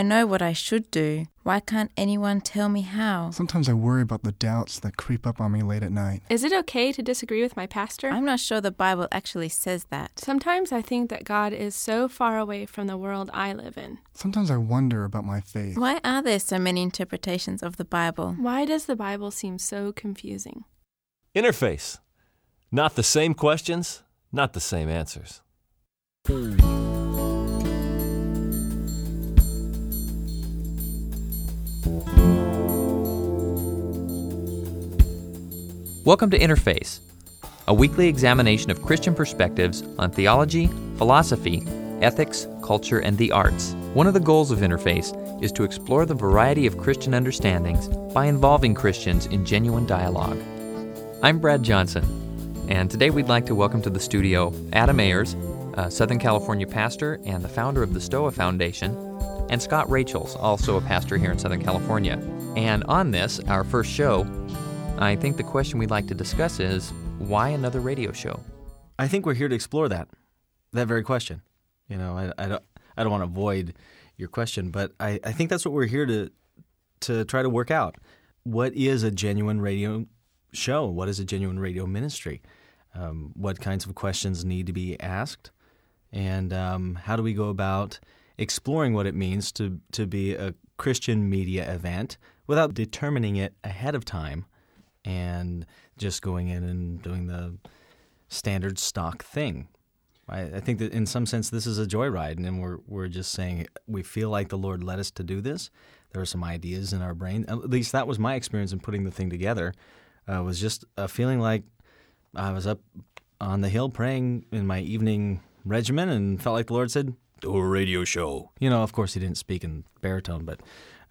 I know what I should do. Why can't anyone tell me how? Sometimes I worry about the doubts that creep up on me late at night. Is it okay to disagree with my pastor? I'm not sure the Bible actually says that. Sometimes I think that God is so far away from the world I live in. Sometimes I wonder about my faith. Why are there so many interpretations of the Bible? Why does the Bible seem so confusing? Interface. Not the same questions, not the same answers. Welcome to Interface, a weekly examination of Christian perspectives on theology, philosophy, ethics, culture, and the arts. One of the goals of Interface is to explore the variety of Christian understandings by involving Christians in genuine dialogue. I'm Brad Johnson, and today we'd like to welcome to the studio Adam Ayers, a Southern California pastor and the founder of the Stoa Foundation, and Scott Rachels, also a pastor here in Southern California. And on this, our first show, I think the question we'd like to discuss is, why another radio show? I think we're here to explore that very question. You know, I don't want to avoid your question, but I think that's what we're here to try to work out. What is a genuine radio show? What is a genuine radio ministry? What kinds of questions need to be asked? And how do we go about exploring what it means to be a Christian media event without determining it ahead of time and just going in and doing the standard stock thing? I think that in some sense this is a joyride, and we're just saying we feel like the Lord led us to do this. There are some ideas in our brain. At least that was my experience in putting the thing together. Was just a feeling like I was up on the hill praying in my evening regimen and felt like the Lord said, do a radio show. You know, of course he didn't speak in baritone, but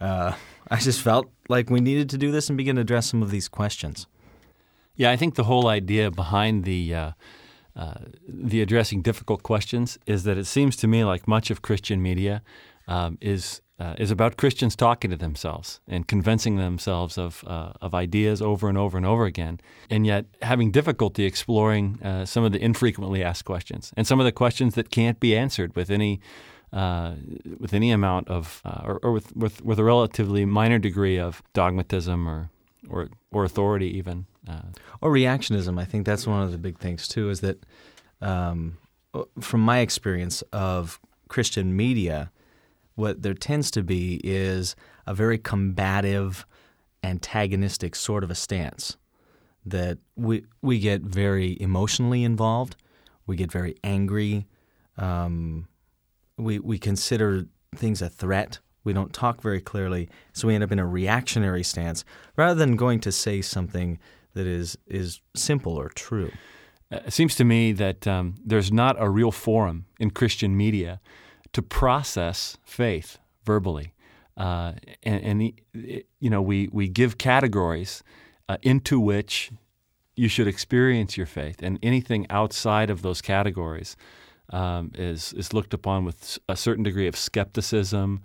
I just felt like we needed to do this and begin to address some of these questions. Yeah, I think the whole idea behind the addressing difficult questions is that it seems to me like much of Christian media is about Christians talking to themselves and convincing themselves of ideas over and over and over again, and yet having difficulty exploring some of the infrequently asked questions and some of the questions that can't be answered with any amount of or with a relatively minor degree of dogmatism or authority even. Or reactionism. I think that's one of the big things too, is that from my experience of Christian media, what there tends to be is a very combative, antagonistic sort of a stance, that we get very emotionally involved, we get very angry, we consider things a threat, we don't talk very clearly, so we end up in a reactionary stance rather than going to say something that is simple or true. It seems to me that there's not a real forum in Christian media to process faith verbally, we give categories into which you should experience your faith, and anything outside of those categories is looked upon with a certain degree of skepticism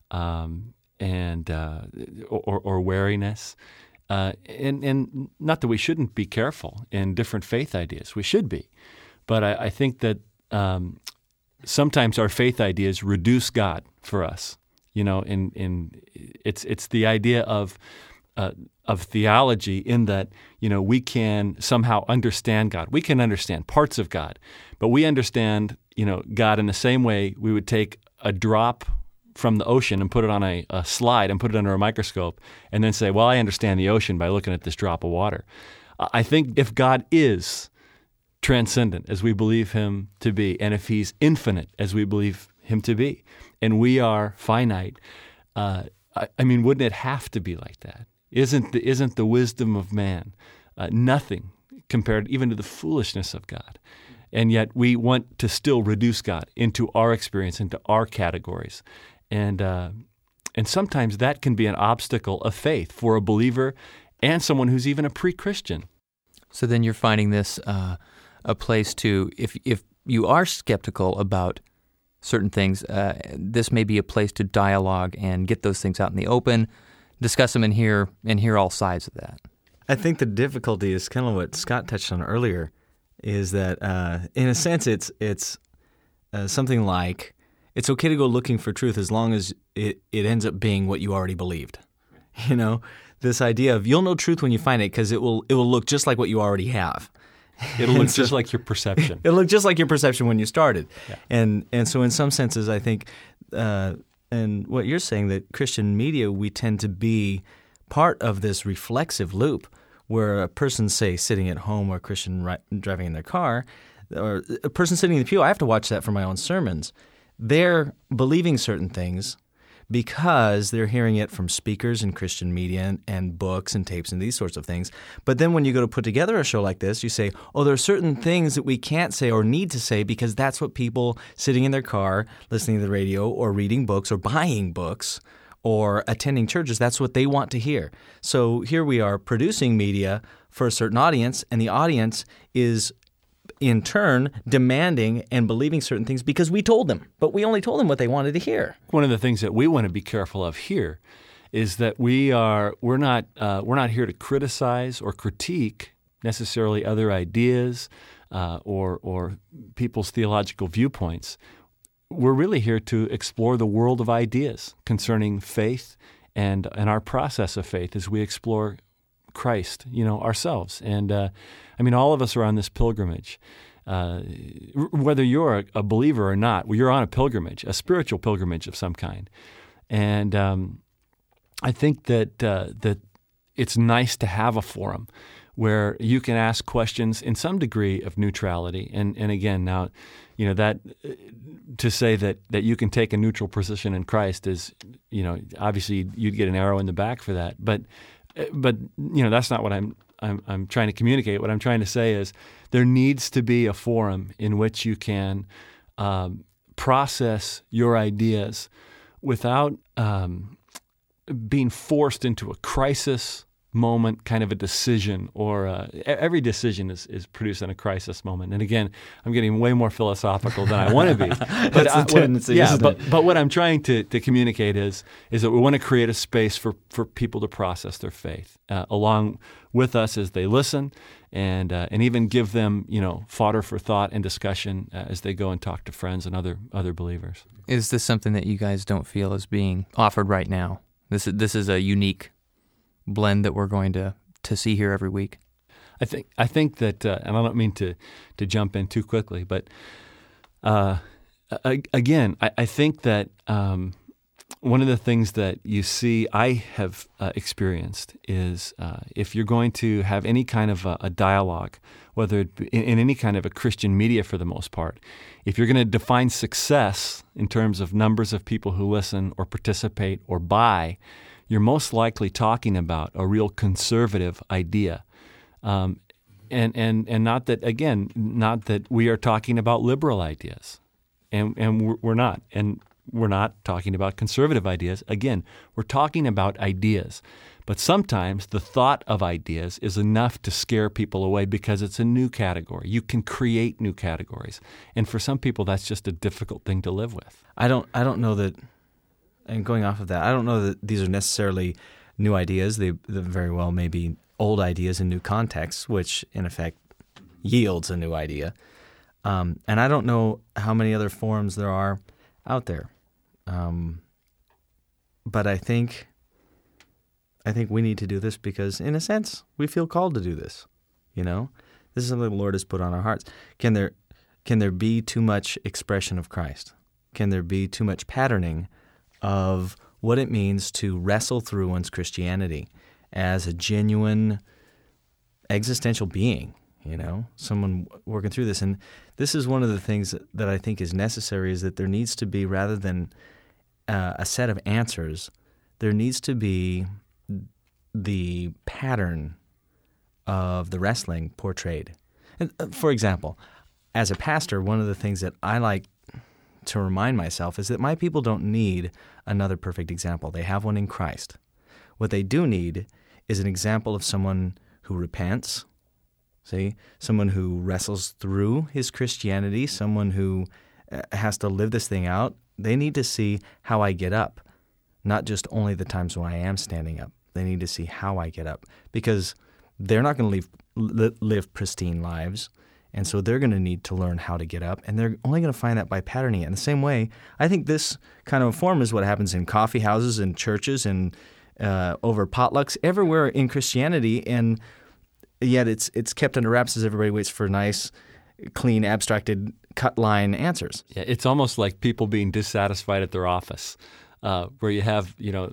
and wariness. And not that we shouldn't be careful in different faith ideas. We should be. But I think that sometimes our faith ideas reduce God for us. You know, it's the idea of theology in that, you know, we can somehow understand God. We can understand parts of God, but we understand, you know, God in the same way we would take a drop from the ocean and put it on a slide and put it under a microscope and then say, well, I understand the ocean by looking at this drop of water. I think if God is transcendent as we believe him to be, and if he's infinite as we believe him to be, and we are finite, wouldn't it have to be like that? Isn't the wisdom of man nothing compared even to the foolishness of God? And yet we want to still reduce God into our experience, into our categories. And sometimes that can be an obstacle of faith for a believer and someone who's even a pre-Christian. So then you're finding this a place to, if you are skeptical about certain things, this may be a place to dialogue and get those things out in the open, discuss them and hear all sides of that. I think the difficulty is kind of what Scott touched on earlier, is that in a sense it's something like It's okay to go looking for truth as long as it ends up being what you already believed. You know, this idea of you'll know truth when you find it because it will look just like what you already have. It'll look just like your perception. It'll look just like your perception when you started. Yeah. And so in some senses, I think, and what you're saying, that Christian media, we tend to be part of this reflexive loop where a person, say, sitting at home or a Christian driving in their car, or a person sitting in the pew, I have to watch that for my own sermons. They're believing certain things because they're hearing it from speakers in Christian media and books and tapes and these sorts of things. But then when you go to put together a show like this, you say, oh, there are certain things that we can't say or need to say because that's what people sitting in their car, listening to the radio or reading books or buying books or attending churches, that's what they want to hear. So here we are producing media for a certain audience, and the audience is in turn demanding and believing certain things because we told them, but we only told them what they wanted to hear. One of the things that we want to be careful of here is that we're not here to criticize or critique necessarily other ideas or people's theological viewpoints. We're really here to explore the world of ideas concerning faith and our process of faith as we explore Christ, ourselves. And all of us are on this pilgrimage. Whether you're a believer or not, you're on a pilgrimage, a spiritual pilgrimage of some kind. And I think that it's nice to have a forum where you can ask questions in some degree of neutrality. And again, now, that to say that you can take a neutral position in Christ is, obviously you'd get an arrow in the back for that. But that's not what I'm trying to communicate. What I'm trying to say is there needs to be a forum in which you can process your ideas without being forced into a crisis moment, kind of a decision, or every decision is produced in a crisis moment. And again, I'm getting way more philosophical than I want to be. That's the tendency, isn't it? But what I'm trying to communicate is that we want to create a space for people to process their faith along with us as they listen, and even give them fodder for thought and discussion as they go and talk to friends and other believers. Is this something that you guys don't feel is being offered right now? This is a unique blend that we're going to see here every week. I think that, and I don't mean to jump in too quickly, but again, I think that one of the things that you see I have experienced is if you're going to have any kind of a dialogue, whether it be in any kind of a Christian media for the most part, if you're going to define success in terms of numbers of people who listen or participate or buy, you're most likely talking about a real conservative idea. And not that we are talking about liberal ideas. And we're not. And we're not talking about conservative ideas. Again, we're talking about ideas. But sometimes the thought of ideas is enough to scare people away because it's a new category. You can create new categories. And for some people, that's just a difficult thing to live with. I don't know that. And going off of that, I don't know that these are necessarily new ideas. They very well may be old ideas in new contexts, which in effect yields a new idea. And I don't know how many other forums there are out there. But I think we need to do this because, in a sense, we feel called to do this. This is something the Lord has put on our hearts. Can there be too much expression of Christ? Can there be too much patterning of what it means to wrestle through one's Christianity as a genuine existential being, someone working through this? And this is one of the things that I think is necessary, is that there needs to be, rather than a set of answers, there needs to be the pattern of the wrestling portrayed. And, for example, as a pastor, one of the things that I like to remind myself is that my people don't need another perfect example. They have one in Christ. What they do need is an example of someone who repents, someone who wrestles through his Christianity, someone who has to live this thing out. They need to see how I get up, not just only the times when I am standing up. They need to see how I get up, because they're not going to live pristine lives, And so they're going to need to learn how to get up, and they're only going to find that by patterning it. In the same way, I think this kind of form is what happens in coffee houses and churches and over potlucks, everywhere in Christianity, and yet it's kept under wraps as everybody waits for nice, clean, abstracted, cut line answers. Yeah, it's almost like people being dissatisfied at their office, where you have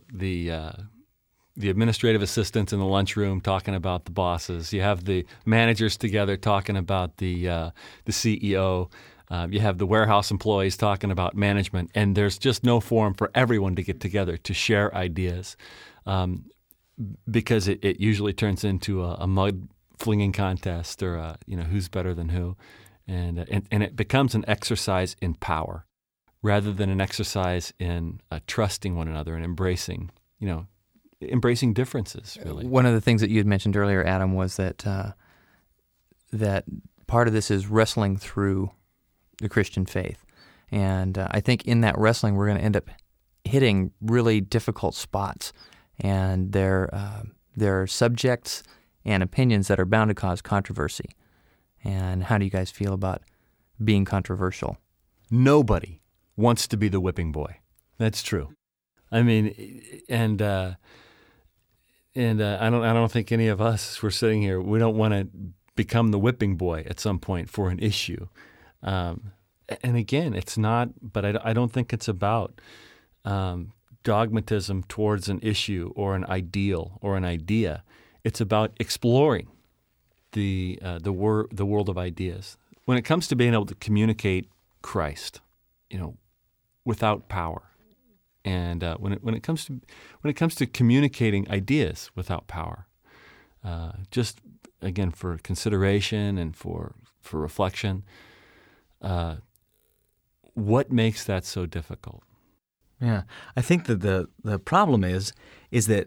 the administrative assistants in the lunchroom talking about the bosses. You have the managers together talking about the CEO. You have the warehouse employees talking about management, and there's just no forum for everyone to get together to share ideas, because it usually turns into a mud flinging contest, or who's better than who, and it becomes an exercise in power rather than an exercise in trusting one another and embracing differences, really. One of the things that you had mentioned earlier, Adam, was that that part of this is wrestling through the Christian faith. And I think in that wrestling, we're going to end up hitting really difficult spots. And there are subjects and opinions that are bound to cause controversy. And how do you guys feel about being controversial? Nobody wants to be the whipping boy. That's true. I mean, and I don't think any of us who are sitting here, we don't want to become the whipping boy at some point for an issue. And again, it's not, but I don't think it's about dogmatism towards an issue or an ideal or an idea. It's about exploring the world of ideas. When it comes to being able to communicate Christ, without power, and when it comes to communicating ideas without power, just again for consideration and for reflection, what makes that so difficult? Yeah, I think that the problem is that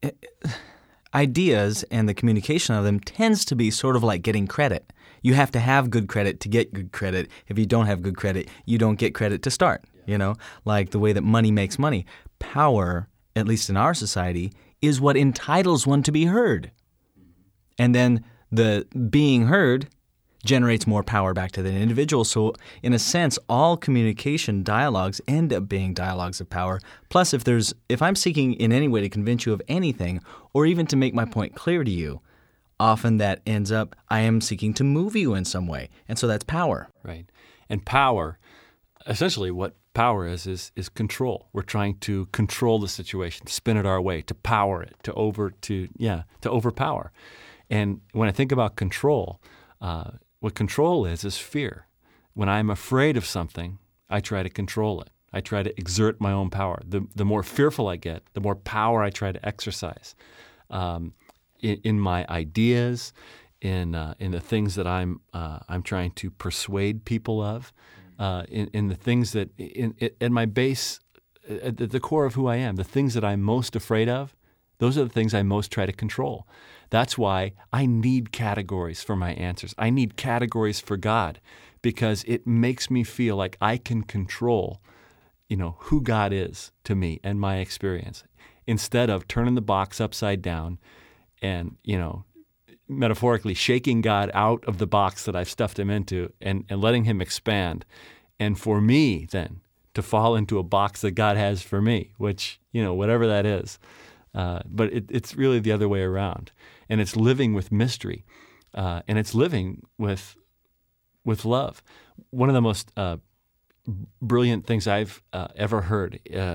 ideas and the communication of them tends to be sort of like getting credit. You have to have good credit to get good credit. If you don't have good credit, you don't get credit to start. Like the way that money makes money. Power, at least in our society, is what entitles one to be heard. And then the being heard generates more power back to the individual. So in a sense, all communication dialogues end up being dialogues of power. Plus, if I'm seeking in any way to convince you of anything, or even to make my point clear to you, often that ends up, I am seeking to move you in some way. And so that's power. Right. And power, essentially what power is control. We're trying to control the situation, spin it our way, to power it, to overpower. And when I think about control, what control is fear. When I'm afraid of something, I try to control it. I try to exert my own power. The more fearful I get, the more power I try to exercise in my ideas, in the things that I'm trying to persuade people of, in the things that at my base, at the core of who I am, the things that I'm most afraid of, those are the things I most try to control. That's why I need categories for my answers. I need categories for God, because it makes me feel like I can control, who God is to me and my experience, instead of turning the box upside down and, metaphorically shaking God out of the box that I've stuffed him into and letting him expand. And for me then to fall into a box that God has for me, which, whatever that is. But it's really the other way around. And it's living with mystery. And it's living with love. One of the most brilliant things I've ever heard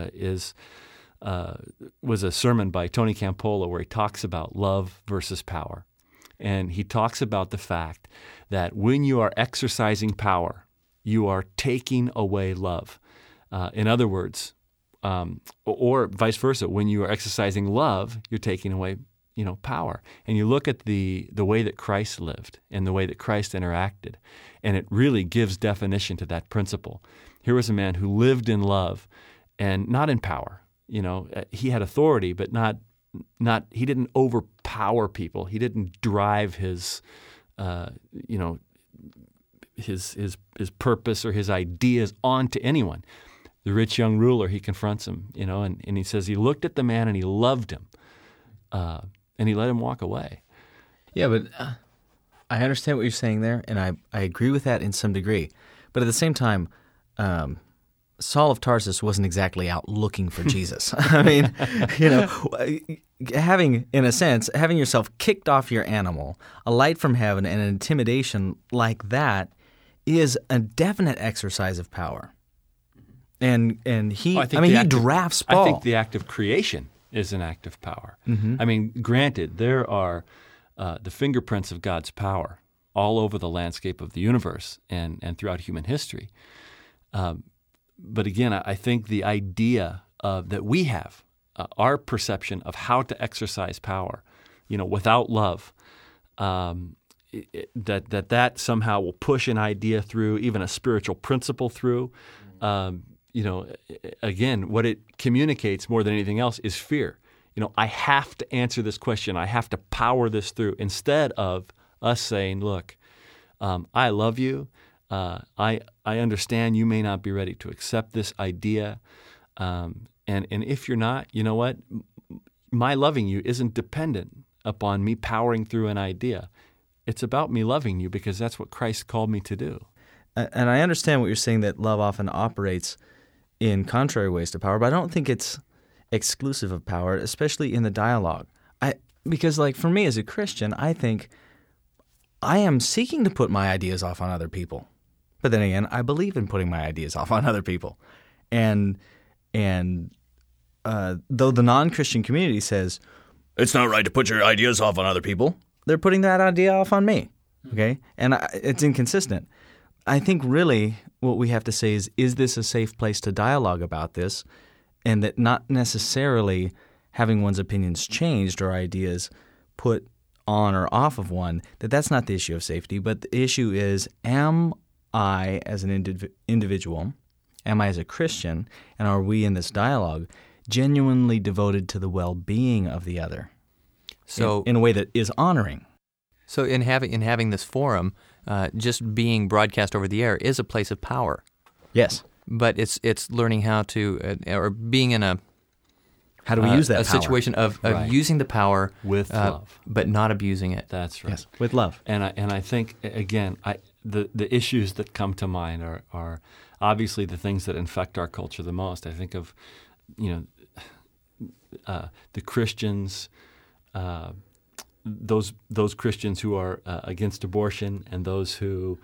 was a sermon by Tony Campolo where he talks about love versus power. And he talks about the fact that when you are exercising power, you are taking away love. In other words, or vice versa, when you are exercising love, you're taking away, power. And you look at the way that Christ lived and the way that Christ interacted, and it really gives definition to that principle. Here was a man who lived in love and not in power. He had authority, but not. He didn't overpower people. He didn't drive his purpose or his ideas onto anyone. The rich young ruler, he confronts him, and he says he looked at the man and he loved him, and he let him walk away. Yeah, but I understand what you're saying there, and I agree with that in some degree. But at the same time, Saul of Tarsus wasn't exactly out looking for Jesus. I mean, having yourself kicked off your animal, a light from heaven, and an intimidation like that is a definite exercise of power. And he drafts Paul. I think the act of creation is an act of power. I mean, granted, there are the fingerprints of God's power all over the landscape of the universe and throughout human history. But again, I think the idea that we have, our perception of how to exercise power, without love, that somehow will push an idea through, even a spiritual principle through. Again, what it communicates more than anything else is fear. I have to answer this question. I have to power this through, instead of us saying, look, I love you. I understand you may not be ready to accept this idea. And if you're not, you know what? My loving you isn't dependent upon me powering through an idea. It's about me loving you because that's what Christ called me to do. And I understand what you're saying, that love often operates in contrary ways to power, but I don't think it's exclusive of power, especially in the dialogue. Because for me as a Christian, I think I am seeking to put my ideas off on other people. But then again, I believe in putting my ideas off on other people. And though the non-Christian community says, it's not right to put your ideas off on other people, they're putting that idea off on me. Okay? And it's inconsistent. I think really what we have to say is this a safe place to dialogue about this? And that not necessarily having one's opinions changed or ideas put on or off of one, that's not the issue of safety, but the issue is, am I as an individual, am I as a Christian, and are we in this dialogue genuinely devoted to the well-being of the other? So in a way that is honoring. So in having this forum, just being broadcast over the air is a place of power. Yes. But it's learning how to, or being in how do we use that a power? situation of using the power with love, but not abusing it. That's right. Yes, with love. And I think again, the issues that come to mind are obviously the things that infect our culture the most. I think of the Christians, those Christians who are against abortion, and those who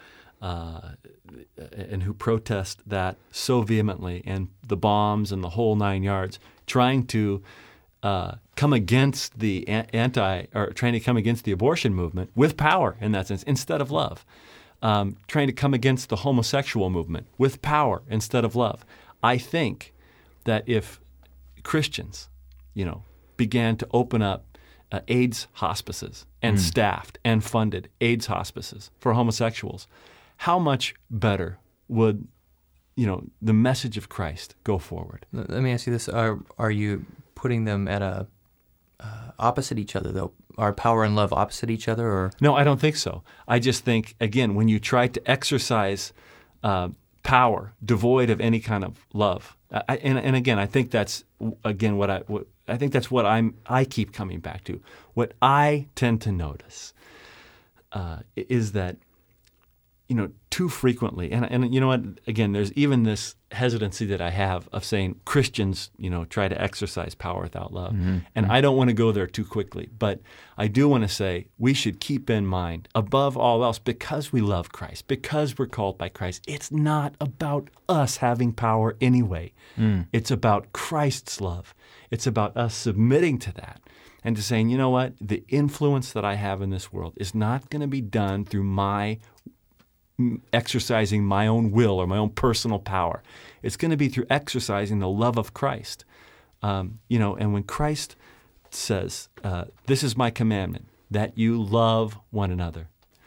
protest that so vehemently, and the bombs and the whole 9 yards, trying to come against the trying to come against the abortion movement with power in that sense instead of love, trying to come against the homosexual movement with power instead of love. I think that if Christians, began to open up AIDS hospices and staffed and funded AIDS hospices for homosexuals, how much better would the message of Christ go forward? Let me ask you this: Are you putting them at a opposite each other, though? Are power and love opposite each other, or no? I don't think so. I just think, again, when you try to exercise power devoid of any kind of love, and again, I think that's what I keep coming back to. What I tend to notice is that too frequently, and you know what? Again, there's even this hesitancy that I have of saying Christians, try to exercise power without love, and I don't want to go there too quickly. But I do want to say we should keep in mind, above all else, because we love Christ, because we're called by Christ, it's not about us having power anyway. It's about Christ's love. It's about us submitting to that and to saying, you know what? The influence that I have in this world is not going to be done through my exercising my own will or my own personal power. It's going to be through exercising the love of Christ. And when Christ says, this is my commandment, that you love one another.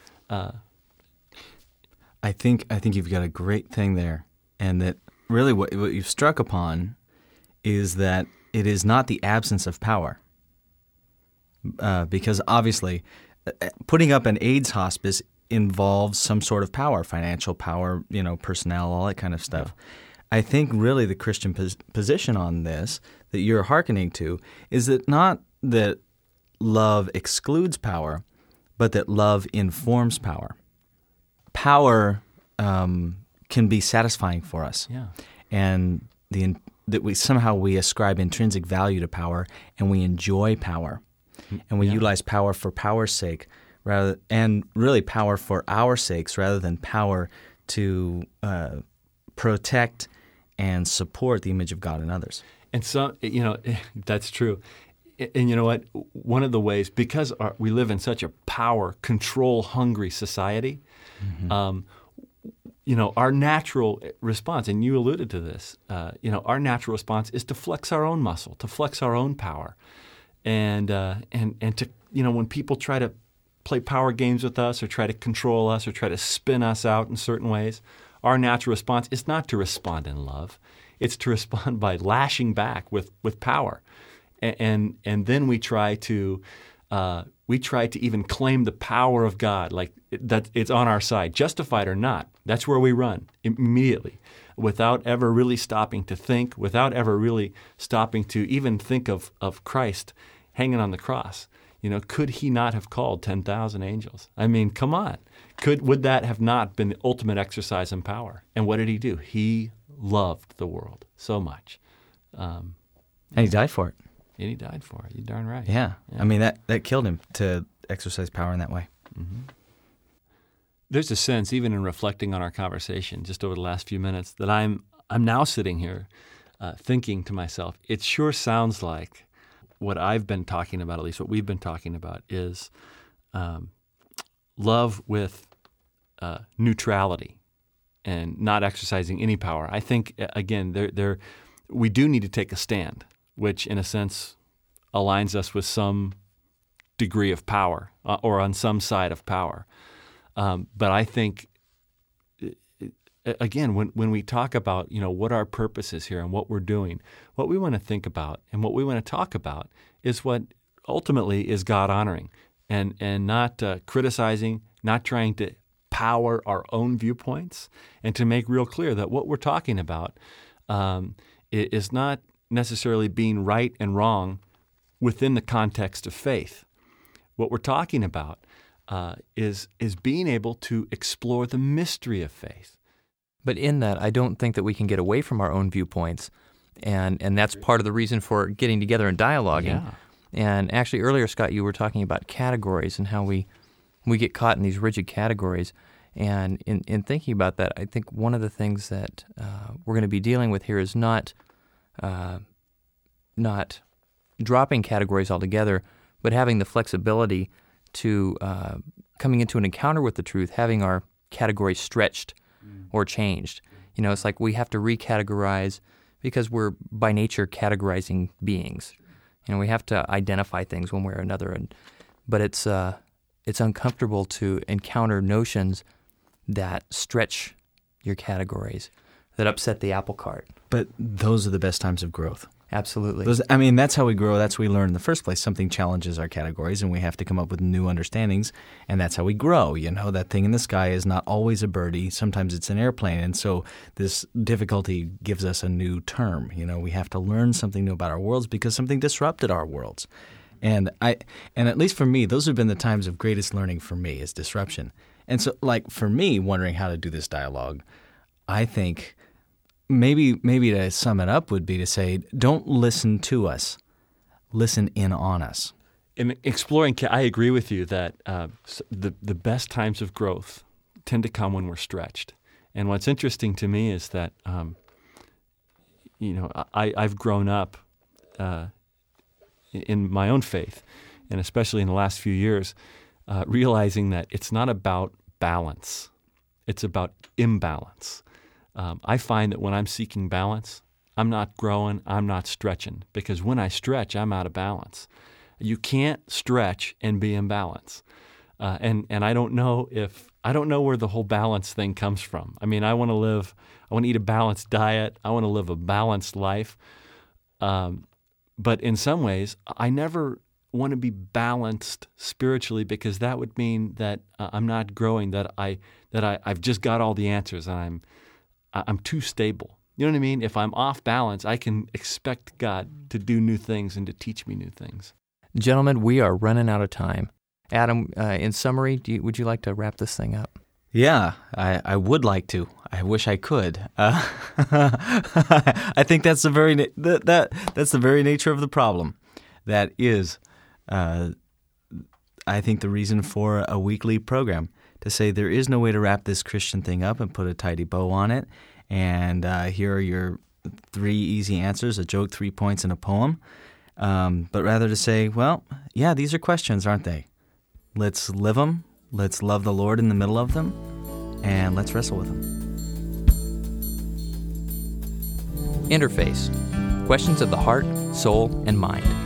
I think you've got a great thing there. And that really what you've struck upon is that it is not the absence of power. Because obviously putting up an AIDS hospice involves some sort of power, financial power, personnel, all that kind of stuff. Yeah. I think really the Christian position on this that you're hearkening to is that not that love excludes power, but that love informs power. Power can be satisfying for us, Yeah. and that we ascribe intrinsic value to power, and we enjoy power, and we utilize power for power's sake, and really power for our sakes, rather than power to protect and support the image of God in others. And so, that's true. And you know what? One of the ways, because we live in such a power, control-hungry society, our natural response, and you alluded to this, our natural response is to flex our own muscle, to flex our own power, and to when people try to play power games with us, or try to control us, or try to spin us out in certain ways, our natural response is not to respond in love; it's to respond by lashing back with power, and then we try to even claim the power of God, like that it's on our side, justified or not. That's where we run immediately, without ever really stopping to think, without ever really stopping to even think of Christ hanging on the cross. Could he not have called 10,000 angels? I mean, come on. Would that have not been the ultimate exercise in power? And what did he do? He loved the world so much. And he died for it. And he died for it. You're darn right. Yeah. I mean, that killed him to exercise power in that way. Mm-hmm. There's a sense, even in reflecting on our conversation just over the last few minutes, that I'm now sitting here thinking to myself, it sure sounds like what I've been talking about, at least what we've been talking about, is love with neutrality and not exercising any power. I think, again, we do need to take a stand, which in a sense aligns us with some degree of power or on some side of power. But I think, again, when we talk about what our purpose is here and what we're doing, what we want to think about and what we want to talk about is what ultimately is God honoring, and not criticizing, not trying to power our own viewpoints, and to make real clear that what we're talking about is not necessarily being right and wrong within the context of faith. What we're talking about is being able to explore the mystery of faith. But in that, I don't think that we can get away from our own viewpoints, and that's part of the reason for getting together and dialoguing. Yeah. And actually, earlier, Scott, you were talking about categories and how we get caught in these rigid categories. And in thinking about that, I think one of the things that we're going to be dealing with here is not dropping categories altogether, but having the flexibility to coming into an encounter with the truth, having our categories stretched or changed. It's like we have to recategorize because we're by nature categorizing beings. We have to identify things one way or another, but it's uncomfortable to encounter notions that stretch your categories, that upset the apple cart. But those are the best times of growth. Absolutely. That's how we grow. That's how we learn in the first place. Something challenges our categories, and we have to come up with new understandings, and that's how we grow. That thing in the sky is not always a birdie. Sometimes it's an airplane, and so this difficulty gives us a new term. We have to learn something new about our worlds because something disrupted our worlds. And at least for me, those have been the times of greatest learning for me, is disruption. And so, like, for me, wondering how to do this dialogue, I think maybe to sum it up would be to say, don't listen to us, listen in on us. In exploring, I agree with you that the best times of growth tend to come when we're stretched. And what's interesting to me is that, I've grown up in my own faith, and especially in the last few years, realizing that it's not about balance, it's about imbalance. I find that when I'm seeking balance, I'm not growing, I'm not stretching, because when I stretch, I'm out of balance. You can't stretch and be in balance. And I don't know where the whole balance thing comes from. I mean, I want to eat a balanced diet, I want to live a balanced life. But in some ways, I never want to be balanced spiritually, because that would mean that I'm not growing, that I've just got all the answers, and I'm too stable. You know what I mean? If I'm off balance, I can expect God to do new things and to teach me new things. Gentlemen, we are running out of time. Adam, in summary, would you like to wrap this thing up? Yeah, I would like to. I wish I could. I think that's the very that's the very nature of the problem. That is, I think, the reason for a weekly program, to say there is no way to wrap this Christian thing up and put a tidy bow on it. And here are your 3 easy answers: a joke, 3 points, and a poem. But rather to say, well, yeah, these are questions, aren't they? Let's live them. Let's love the Lord in the middle of them, and let's wrestle with them. Interface: questions of the heart, soul, and mind.